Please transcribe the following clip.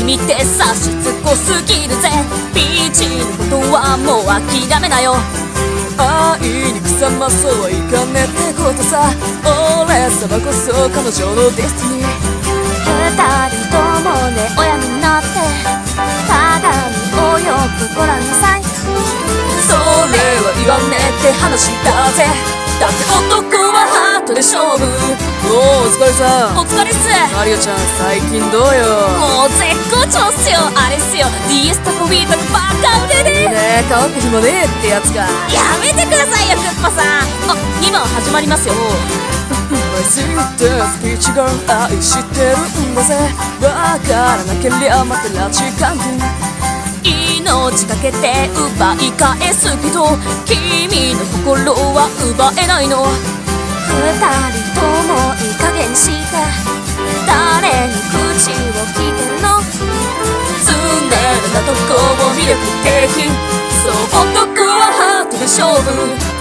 君って差しつこすぎるぜ。ピーチのことはもう諦めなよ。 愛にくさまそうはいかねってことさ。俺様こそ彼女のデスティニー。 二人ともね親になって鏡をよくご覧なさい。 それは言わねえって話だぜ。だって男はハートで勝負。お疲れさん。 お疲れっす。 マリオちゃん最近どうよ。 もう絶好調っすよ。あれっすよ DS とコビーとバカ売れで。 ねえ買うって暇ねえってやつか。 やめてくださいよクッパさん。あ、2番始まりますよ。 愛すぎてピーチガール愛してるんだぜ。わからなけりゃまた拉致監禁。 命かけて奪い返すけど君の心は奪えないの。二人ともいい加減して誰に口を聞いてるの。 常なとこも魅力的。そう男はハートで勝負。